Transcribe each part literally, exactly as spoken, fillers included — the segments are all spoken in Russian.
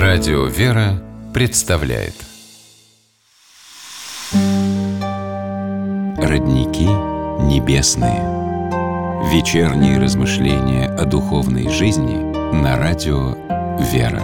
Радио «Вера» представляет Родники небесные. Вечерние размышления о духовной жизни на радио «Вера».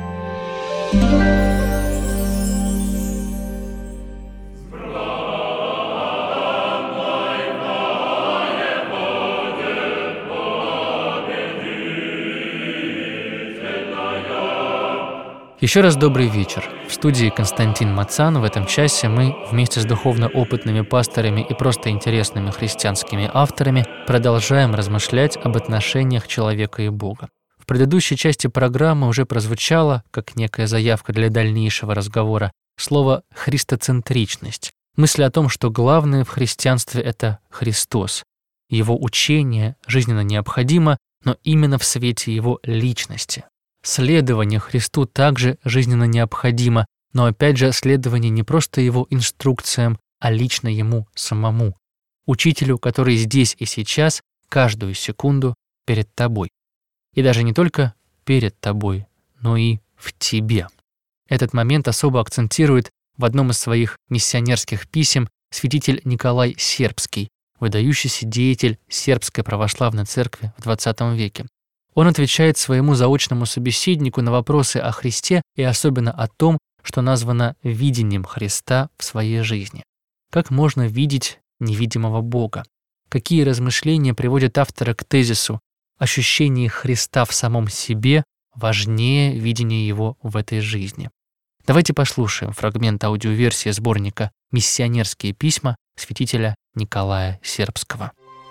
Еще раз добрый вечер. В студии Константин Мацан. В этом часе мы вместе с духовно опытными пасторами и просто интересными христианскими авторами продолжаем размышлять об отношениях человека и Бога. В предыдущей части программы уже прозвучало, как некая заявка для дальнейшего разговора, слово «христоцентричность». Мысль о том, что главное в христианстве — это Христос. Его учение жизненно необходимо, но именно в свете Его личности. Следование Христу также жизненно необходимо, но опять же следование не просто Его инструкциям, а лично Ему самому, учителю, который здесь и сейчас, каждую секунду перед тобой. И даже не только перед тобой, но и в тебе. Этот момент особо акцентирует в одном из своих миссионерских писем святитель Николай Сербский, выдающийся деятель Сербской православной церкви в двадцатом веке. Он отвечает своему заочному собеседнику на вопросы о Христе и особенно о том, что названо видением Христа в своей жизни. Как можно видеть невидимого Бога? Какие размышления приводят автора к тезису «ощущение Христа в самом себе важнее видения Его в этой жизни»? Давайте послушаем фрагмент аудиоверсии сборника «Миссионерские письма» святителя Николая Сербского.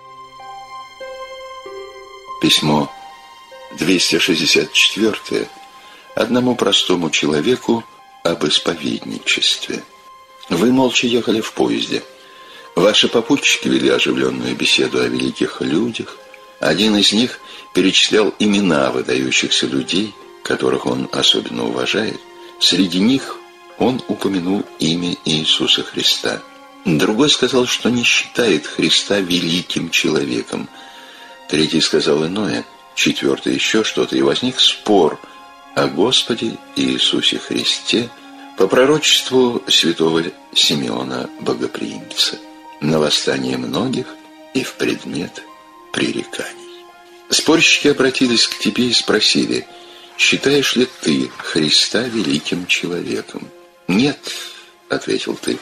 Письмо двести шестьдесят четыре одному простому человеку об исповедничестве. Вы молча ехали в поезде. Ваши попутчики вели оживленную беседу о великих людях. Один из них перечислял имена выдающихся людей, которых он особенно уважает. Среди них он упомянул имя Иисуса Христа. Другой сказал, что не считает Христа великим человеком. Третий сказал иное. Четвертый еще что-то, и возник спор о Господе Иисусе Христе по пророчеству святого Симеона Богоприимца, на восстание многих и в предмет пререканий. Спорщики обратились к тебе и спросили: считаешь ли ты Христа великим человеком? Нет, ответил ты.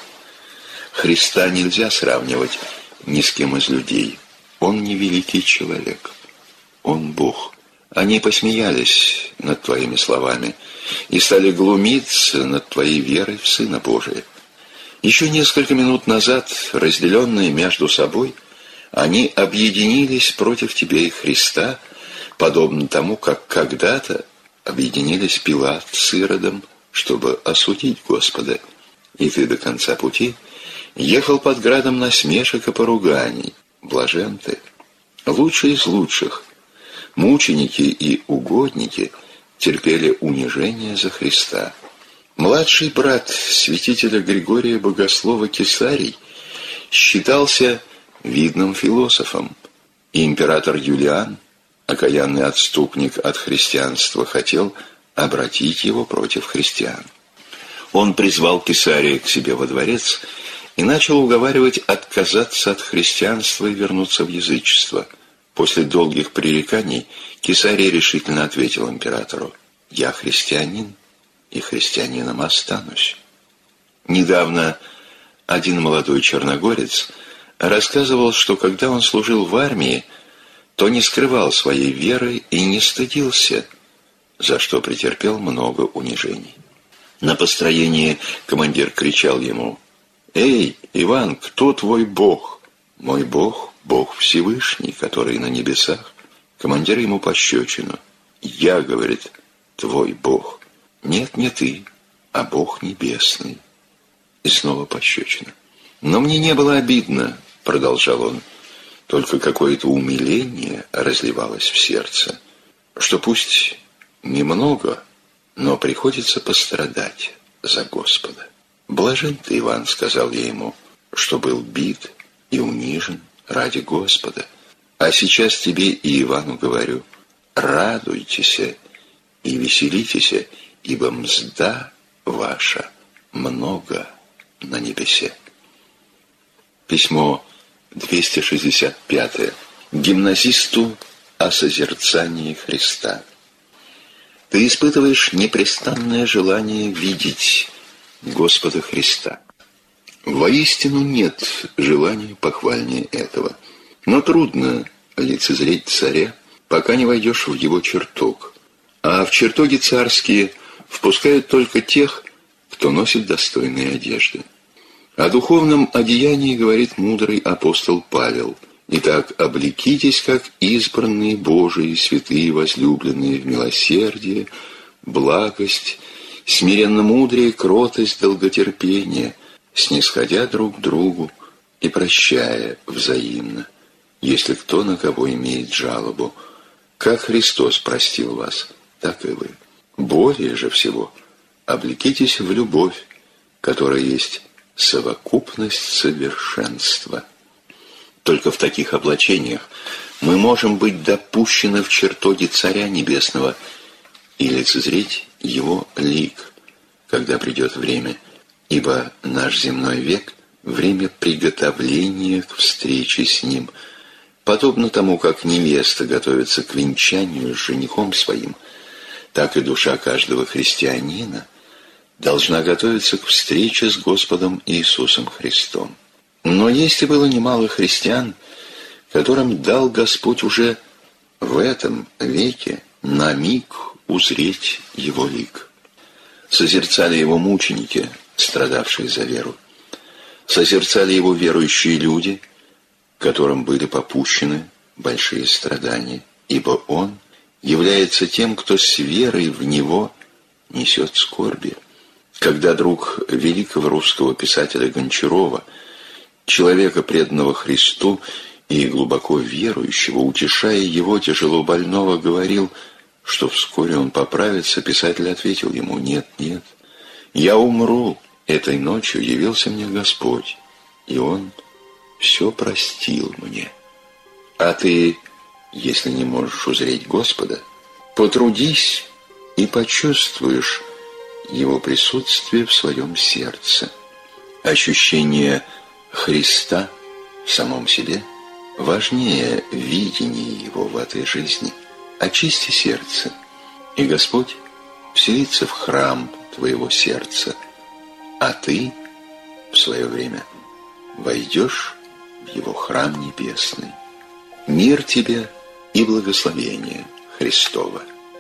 Христа нельзя сравнивать ни с кем из людей. Он не великий человек. Он Бог. Они посмеялись над твоими словами и стали глумиться над твоей верой в Сына Божия. Еще несколько минут назад, разделенные между собой, они объединились против тебя и Христа, подобно тому, как когда-то объединились Пилат с Иродом, чтобы осудить Господа. И ты до конца пути ехал под градом насмешек и поруганий. Блажен ты, лучший из лучших. Мученики и угодники терпели унижение за Христа. Младший брат святителя Григория Богослова Кесарий считался видным философом, и император Юлиан, окаянный отступник от христианства, хотел обратить его против христиан. Он призвал Кесария к себе во дворец и начал уговаривать отказаться от христианства и вернуться в язычество. После долгих пререканий Кесарий решительно ответил императору: «Я христианин, и христианином останусь». Недавно один молодой черногорец рассказывал, что когда он служил в армии, то не скрывал своей веры и не стыдился, за что претерпел много унижений. На построении командир кричал ему: «Эй, Иван, кто твой Бог?» «Мой Бог — Бог Всевышний, который на небесах». Командир ему пощечину: «Я, — говорит, — твой Бог». «Нет, не ты, а Бог небесный». И снова пощечина. «Но мне не было обидно, — продолжал он, — только какое-то умиление разливалось в сердце, что пусть немного, но приходится пострадать за Господа». «Блажен ты, Иван, — сказал я ему, — что был бит и унижен ради Господа. А сейчас тебе и Ивану говорю: радуйтесь и веселитесь, ибо мзда ваша много на небесе». Письмо двести шестьдесят пятое. Гимназисту о созерцании Христа. Ты испытываешь непрестанное желание видеть Господа Христа. Воистину нет желания похвальнее этого. Но трудно лицезреть царя, пока не войдешь в его чертог. А в чертоги царские впускают только тех, кто носит достойные одежды. О духовном одеянии говорит мудрый апостол Павел. «Итак, облекитесь, как избранные Божии, святые, возлюбленные в милосердие, благость, смиренно-мудрие, кротость, долготерпение, снисходя друг к другу и прощая взаимно, если кто на кого имеет жалобу. Как Христос простил вас, так и вы. Более же всего облекитесь в любовь, которая есть совокупность совершенства». Только в таких облачениях мы можем быть допущены в чертоги Царя Небесного и лицезреть Его лик, когда придет время, ибо наш земной век — время приготовления к встрече с Ним, подобно тому, как невеста готовится к венчанию с женихом своим, так и душа каждого христианина должна готовиться к встрече с Господом Иисусом Христом. Но есть и было немало христиан, которым дал Господь уже в этом веке на миг узреть Его лик. Созерцали Его мученики, страдавшие за веру. Созерцали Его верующие люди, которым были попущены большие страдания, ибо Он является тем, кто с верой в Него несет скорби. Когда друг великого русского писателя Гончарова, человека, преданного Христу и глубоко верующего, утешая его тяжело больного, говорил, что вскоре он поправится, писатель ответил ему: «Нет, нет, я умру. Этой ночью явился мне Господь, и Он все простил мне. А ты, если не можешь узреть Господа, потрудись и почувствуешь Его присутствие в своем сердце». Ощущение Христа в самом себе важнее видения Его в этой жизни. Очисти сердце, и Господь вселится в храм твоего сердца, а ты в свое время войдешь в Его храм небесный. Мир тебе и благословение Христово.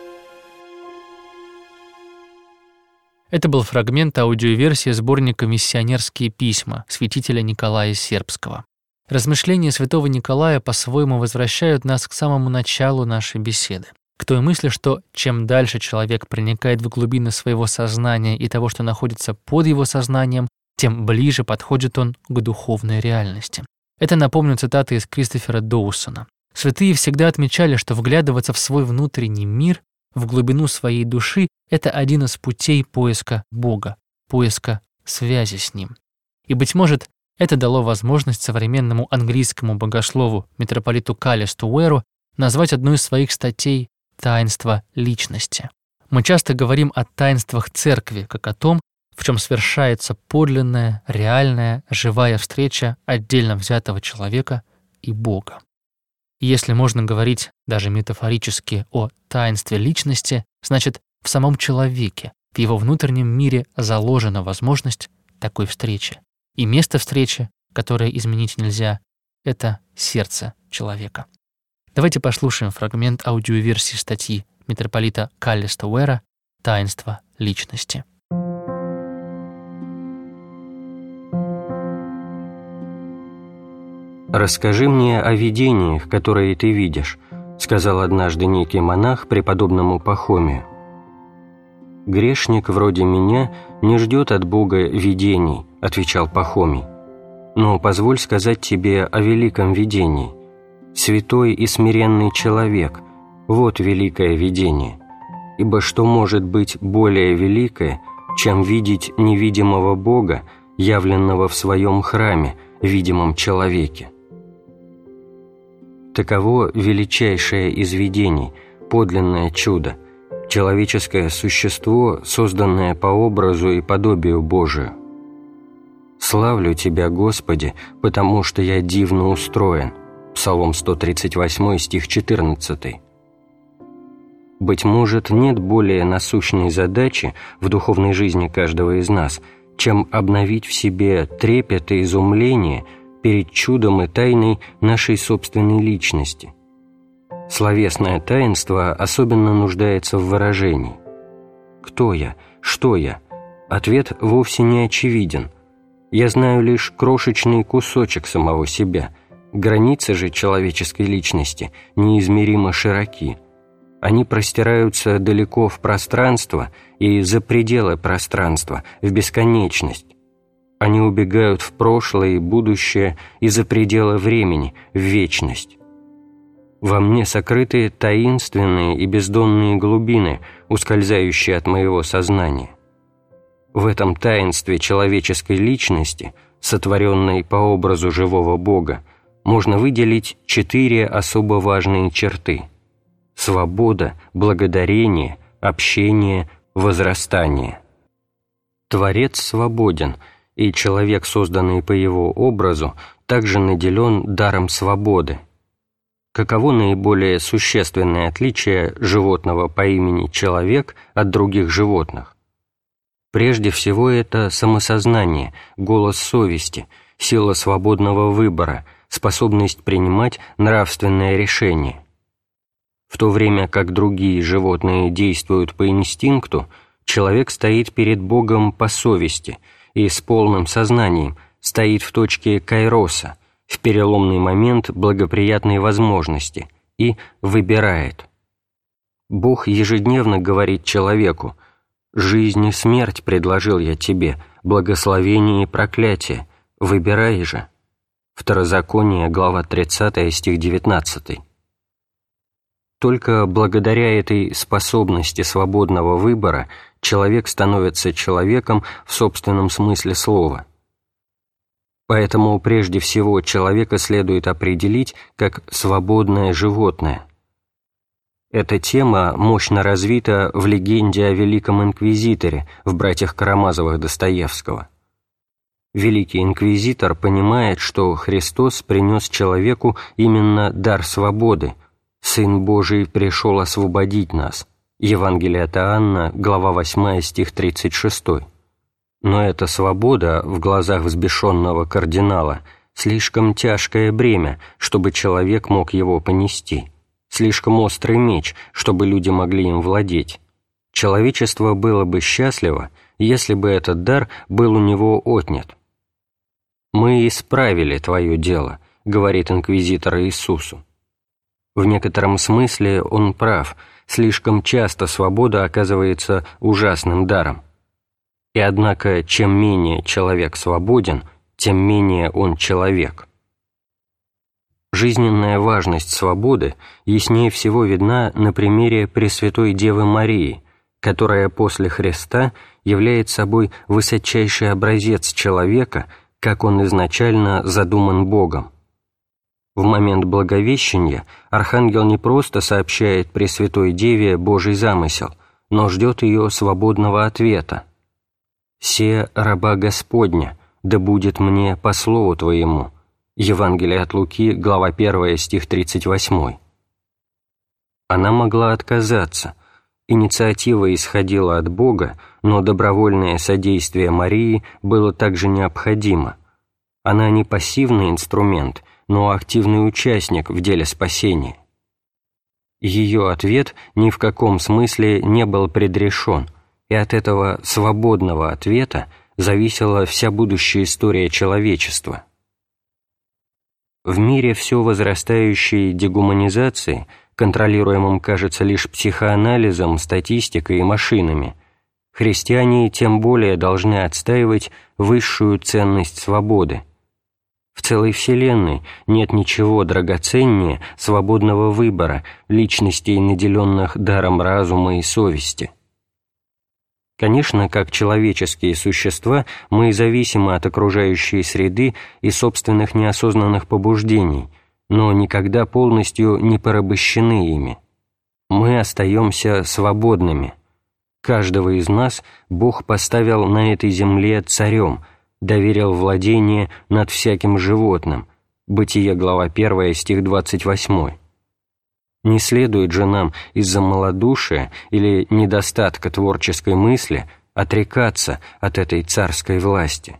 Это был фрагмент аудиоверсии сборника «Миссионерские письма» святителя Николая Сербского. Размышления святого Николая по-своему возвращают нас к самому началу нашей беседы, к той мысли, что чем дальше человек проникает в глубины своего сознания и того, что находится под его сознанием, тем ближе подходит он к духовной реальности. Это, напомню, цитата из Кристофера Доусона. Святые всегда отмечали, что вглядываться в свой внутренний мир, в глубину своей души — это один из путей поиска Бога, поиска связи с Ним. И, быть может, это дало возможность современному английскому богослову митрополиту Каллесту Уэру назвать одну из своих статей «Таинство личности». Мы часто говорим о таинствах Церкви, как о том, в чем совершается подлинная, реальная, живая встреча отдельно взятого человека и Бога. И если можно говорить даже метафорически о таинстве личности, значит, в самом человеке, в его внутреннем мире заложена возможность такой встречи. И место встречи, которое изменить нельзя, это сердце человека. Давайте послушаем фрагмент аудиоверсии статьи митрополита Каллеста Уэра «Таинство личности». «Расскажи мне о видениях, которые ты видишь», — сказал однажды некий монах преподобному Пахомию. «Грешник вроде меня не ждет от Бога видений», — отвечал Пахомий. «Но позволь сказать тебе о великом видении. Святой и смиренный человек — вот великое видение. Ибо что может быть более великое, чем видеть невидимого Бога, явленного в своем храме, видимом человеке? Таково величайшее из видений, подлинное чудо, человеческое существо, созданное по образу и подобию Божию. «Славлю Тебя, Господи, потому что я дивно устроен». Псалом сто тридцать восемь, стих четырнадцатый. Быть может, нет более насущной задачи в духовной жизни каждого из нас, чем обновить в себе трепет и изумление перед чудом и тайной нашей собственной личности. Словесное таинство особенно нуждается в выражении. Кто я? Что я? Ответ вовсе не очевиден. Я знаю лишь крошечный кусочек самого себя. Границы же человеческой личности неизмеримо широки. Они простираются далеко в пространство и за пределы пространства, в бесконечность. Они убегают в прошлое и будущее и за пределы времени, в вечность. Во мне сокрыты таинственные и бездонные глубины, ускользающие от моего сознания. В этом таинстве человеческой личности, сотворенной по образу живого Бога, можно выделить четыре особо важные черты: свобода, благодарение, общение, возрастание. Творец свободен, и человек, созданный по его образу, также наделен даром свободы. Каково наиболее существенное отличие животного по имени человек от других животных? Прежде всего, это самосознание, голос совести, сила свободного выбора, способность принимать нравственное решение. В то время как другие животные действуют по инстинкту, человек стоит перед Богом по совести и с полным сознанием стоит в точке кайроса, в переломный момент благоприятной возможности, и выбирает. Бог ежедневно говорит человеку: «Жизнь и смерть предложил я тебе, благословение и проклятие, выбирай же». Второзаконие, глава тридцатая, стих девятнадцатый. Только благодаря этой способности свободного выбора человек становится человеком в собственном смысле слова. Поэтому прежде всего человека следует определить как свободное животное. Эта тема мощно развита в легенде о Великом Инквизиторе в «Братьях Карамазовых» Достоевского. Великий Инквизитор понимает, что Христос принес человеку именно дар свободы. «Сын Божий пришел освободить нас». Евангелие от Иоанна, глава восьмая, стих тридцать шесть. Но эта свобода в глазах взбешенного кардинала слишком тяжкое бремя, чтобы человек мог его понести, слишком острый меч, чтобы люди могли им владеть. Человечество было бы счастливо, если бы этот дар был у него отнят. «Мы исправили твое дело», — говорит инквизитор Иисусу. В некотором смысле он прав, слишком часто свобода оказывается ужасным даром. И однако, чем менее человек свободен, тем менее он человек. Жизненная важность свободы яснее всего видна на примере Пресвятой Девы Марии, которая после Христа является собой высочайший образец человека, как он изначально задуман Богом. В момент Благовещения архангел не просто сообщает Пресвятой Деве Божий замысел, но ждет ее свободного ответа. «Се раба Господня, да будет мне по слову Твоему». Евангелие от Луки, глава первая, стих тридцать восемь. Она могла отказаться. Инициатива исходила от Бога, но добровольное содействие Марии было также необходимо. Она не пассивный инструмент, но активный участник в деле спасения. Ее ответ ни в каком смысле не был предрешен, и от этого свободного ответа зависела вся будущая история человечества. В мире все возрастающей дегуманизации, контролируемым, кажется, лишь психоанализом, статистикой и машинами, христиане тем более должны отстаивать высшую ценность свободы. В целой Вселенной нет ничего драгоценнее свободного выбора личностей, наделенных даром разума и совести. Конечно, как человеческие существа, мы зависимы от окружающей среды и собственных неосознанных побуждений, но никогда полностью не порабощены ими. мы остаемся свободными. Каждого из нас Бог поставил на этой земле царем, доверил владение над всяким животным. Бытие, глава первая, стих двадцать восьмой. Не следует же нам из-за малодушия или недостатка творческой мысли отрекаться от этой царской власти.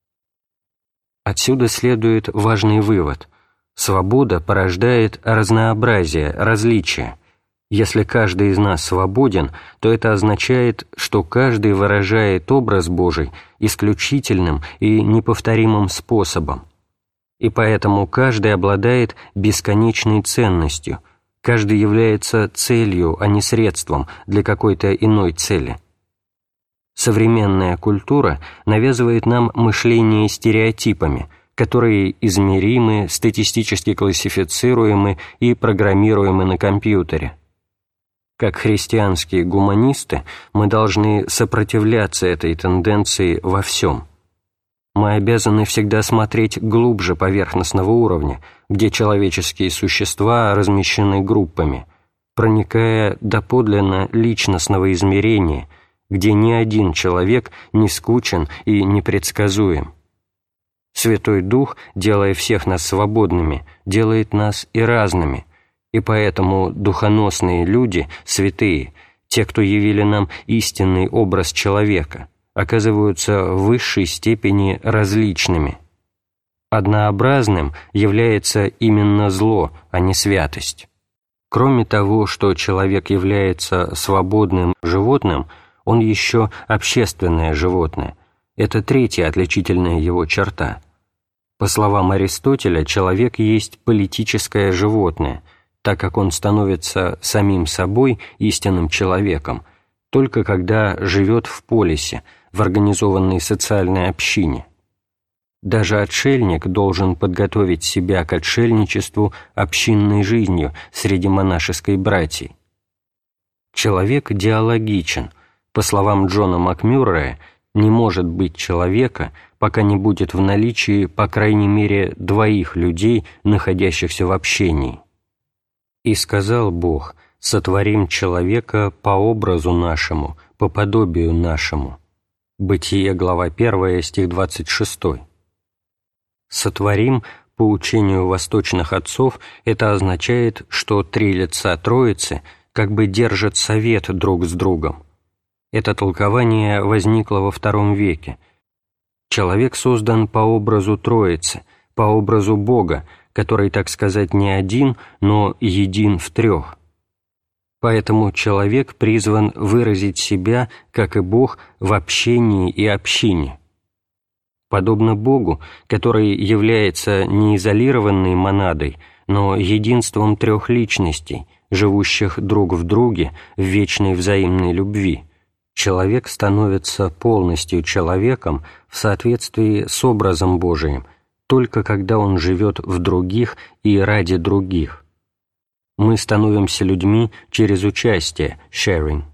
Отсюда следует важный вывод. Свобода порождает разнообразие, различия. Если каждый из нас свободен, то это означает, что каждый выражает образ Божий исключительным и неповторимым способом. И поэтому каждый обладает бесконечной ценностью, каждый является целью, а не средством для какой-то иной цели. Современная культура навязывает нам мышление стереотипами, которые измеримы, статистически классифицируемы и программируемы на компьютере. Как христианские гуманисты, мы должны сопротивляться этой тенденции во всем. Мы обязаны всегда смотреть глубже поверхностного уровня, где человеческие существа размещены группами, проникая до подлинно личностного измерения, где ни один человек не скучен и непредсказуем. Святой Дух, делая всех нас свободными, делает нас и разными, и поэтому духоносные люди, святые, те, кто явили нам истинный образ человека, оказываются в высшей степени различными. Однообразным является именно зло, а не святость. Кроме того, что человек является свободным животным, он еще общественное животное. Это третья отличительная его черта. По словам Аристотеля, человек есть политическое животное, так как он становится самим собой, истинным человеком, только когда живет в полисе, в организованной социальной общине. Даже отшельник должен подготовить себя к отшельничеству общинной жизнью среди монашеской братьей. Человек диалогичен. По словам Джона Макмюррея, не может быть человека, пока не будет в наличии по крайней мере двоих людей, находящихся в общении. «И сказал Бог, сотворим человека по образу нашему, по подобию нашему». Бытие, глава первая, стих двадцать шестой. «Сотворим» по учению восточных отцов это означает, что три лица Троицы как бы держат совет друг с другом. Это толкование возникло во втором веке. Человек создан по образу Троицы, по образу Бога, который, так сказать, не один, но един в трех. Поэтому человек призван выразить себя, как и Бог, в общении и общине. Подобно Богу, который является не изолированной монадой, но единством трех личностей, живущих друг в друге в вечной взаимной любви, человек становится полностью человеком в соответствии с образом Божиим, только когда он живет в других и ради других. Мы становимся людьми через участие, sharing.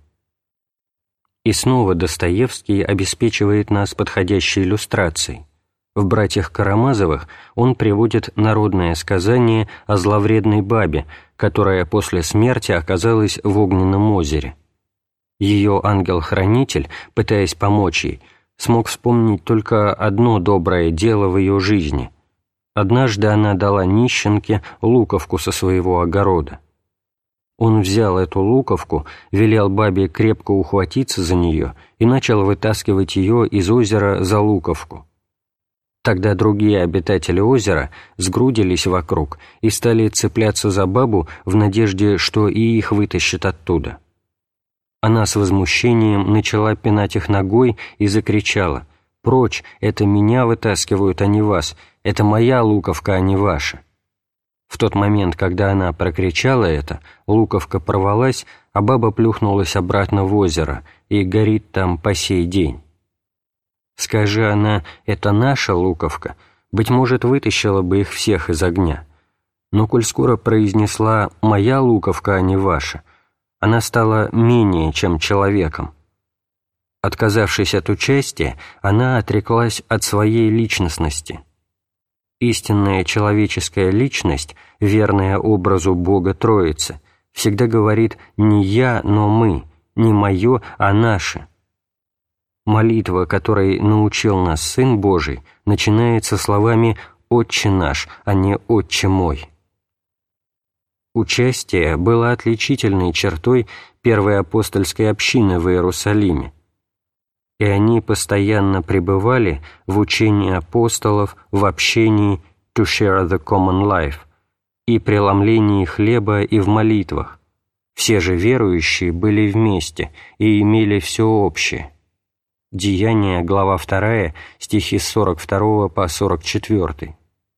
И снова Достоевский обеспечивает нас подходящей иллюстрацией. В «Братьях Карамазовых» он приводит народное сказание о зловредной бабе, которая после смерти оказалась в огненном озере. Ее ангел-хранитель, пытаясь помочь ей, смог вспомнить только одно доброе дело в ее жизни. Однажды она дала нищенке луковку со своего огорода. Он взял эту луковку, велел бабе крепко ухватиться за нее и начал вытаскивать ее из озера за луковку. Тогда другие обитатели озера сгрудились вокруг и стали цепляться за бабу в надежде, что и их вытащат оттуда. Она с возмущением начала пинать их ногой и закричала: «Прочь, это меня вытаскивают, а не вас, это моя луковка, а не ваша». В тот момент, когда она прокричала это, луковка порвалась, а баба плюхнулась обратно в озеро и горит там по сей день. Скажи она: «Это наша луковка», быть может, вытащила бы их всех из огня. Но коль скоро произнесла «моя луковка, а не ваша», она стала менее, чем человеком. Отказавшись от участия, она отреклась от своей личностности. Истинная человеческая личность, верная образу Бога Троицы, всегда говорит не «я», но «мы», не «моё», а «наше». Молитва, которой научил нас Сын Божий, начинается словами «Отче наш», а не «Отче мой». Участие было отличительной чертой первой апостольской общины в Иерусалиме, и они постоянно пребывали в учении апостолов, в общении «to share the common life» и преломлении хлеба и в молитвах. Все же верующие были вместе и имели все общее. Деяния, глава вторая, стихи с сорок второго по сорок четвёртый.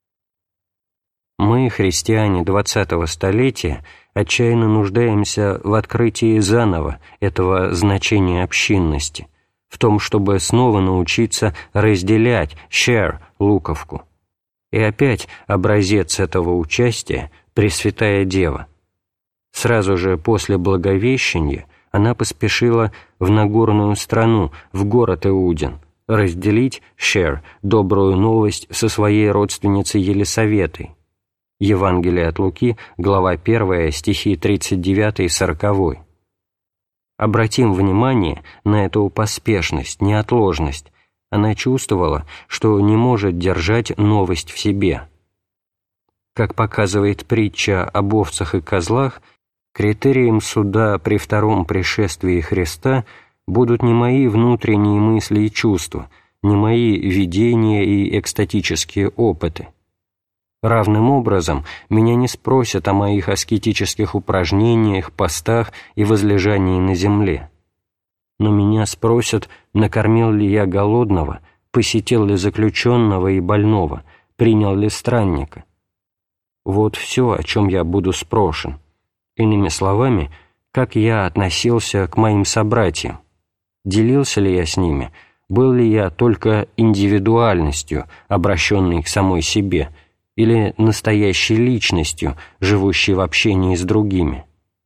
Мы, христиане двадцатого столетия, отчаянно нуждаемся в открытии заново этого значения общинности, в том, чтобы снова научиться разделять, share, луковку. И опять образец этого участия – Пресвятая Дева. Сразу же после Благовещения она поспешила в Нагорную страну, в город Иудин, разделить, share, добрую новость со своей родственницей Елисаветой. Евангелие от Луки, глава первая, стихи тридцать девятый и сороковой. Обратим внимание на эту поспешность, неотложность. Она чувствовала, что не может держать новость в себе. Как показывает притча об овцах и козлах, критерием суда при втором пришествии Христа будут не мои внутренние мысли и чувства, не мои видения и экстатические опыты. Равным образом меня не спросят о моих аскетических упражнениях, постах и возлежании на земле. Но меня спросят, накормил ли я голодного, посетил ли заключенного и больного, принял ли странника. Вот все, о чем я буду спрошен. Иными словами, как я относился к моим собратьям. Делился ли я с ними, был ли я только индивидуальностью, обращенной к самой себе, или настоящей личностью, живущей в общении с другими.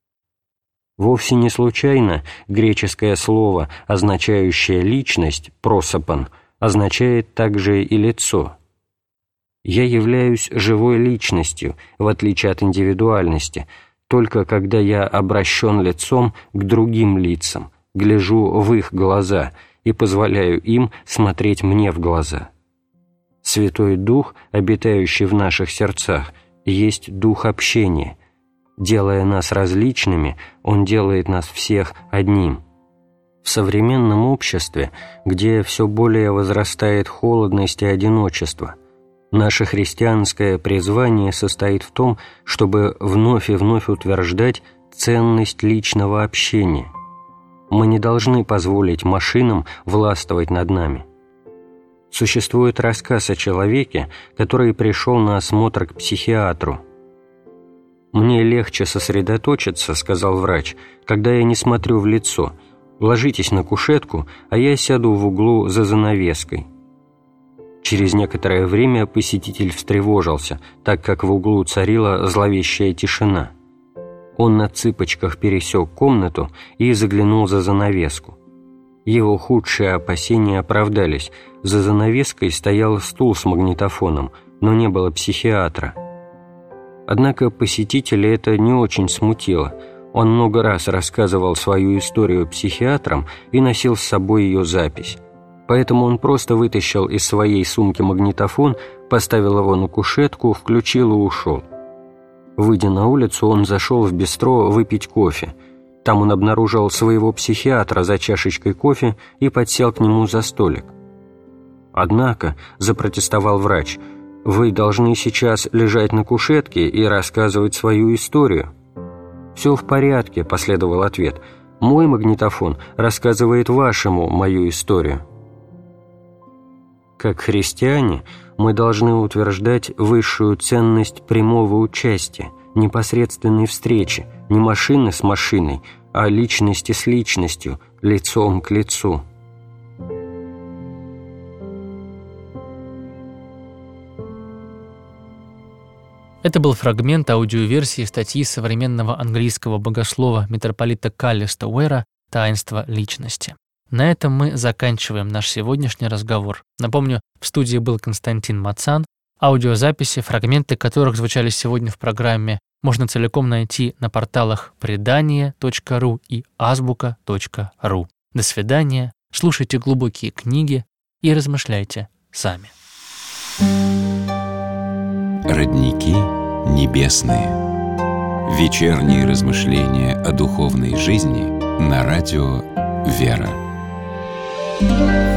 Вовсе не случайно греческое слово, означающее личность, «prosopon», означает также и лицо. Я являюсь живой личностью, в отличие от индивидуальности, только когда я обращен лицом к другим лицам, гляжу в их глаза и позволяю им смотреть мне в глаза. Святой Дух, обитающий в наших сердцах, есть Дух общения. Делая нас различными, Он делает нас всех одним. В современном обществе, где все более возрастает холодность и одиночество, наше христианское призвание состоит в том, чтобы вновь и вновь утверждать ценность личного общения. Мы не должны позволить машинам властвовать над нами. Существует рассказ о человеке, который пришел на осмотр к психиатру. «Мне легче сосредоточиться, — сказал врач, — когда я не смотрю в лицо. Ложитесь на кушетку, а я сяду в углу за занавеской». Через некоторое время посетитель встревожился, так как в углу царила зловещая тишина. Он на цыпочках пересек комнату и заглянул за занавеску. Его худшие опасения оправдались. За занавеской стоял стул с магнитофоном, но не было психиатра. Однако посетителя это не очень смутило. Он много раз рассказывал свою историю психиатрам и носил с собой ее запись. Поэтому он просто вытащил из своей сумки магнитофон, поставил его на кушетку, включил и ушел. Выйдя на улицу, он зашел в бистро выпить кофе. Там он обнаружил своего психиатра за чашечкой кофе и подсел к нему за столик. «Однако, — запротестовал врач, — вы должны сейчас лежать на кушетке и рассказывать свою историю». «Все в порядке», — последовал ответ. «Мой магнитофон рассказывает вашему мою историю». Как христиане, мы должны утверждать высшую ценность прямого участия, непосредственной встречи, не машины с машиной, а личности с личностью, лицом к лицу. Это был фрагмент аудиоверсии статьи современного английского богослова митрополита Каллиста Уэра «Таинство личности». На этом мы заканчиваем наш сегодняшний разговор. Напомню, в студии был Константин Мацан. Аудиозаписи, фрагменты которых звучали сегодня в программе, можно целиком найти на порталах предание точка ру и азбука точка ру. До свидания, слушайте глубокие книги и размышляйте сами. Родники небесные. Вечерние размышления о духовной жизни на радио «Вера».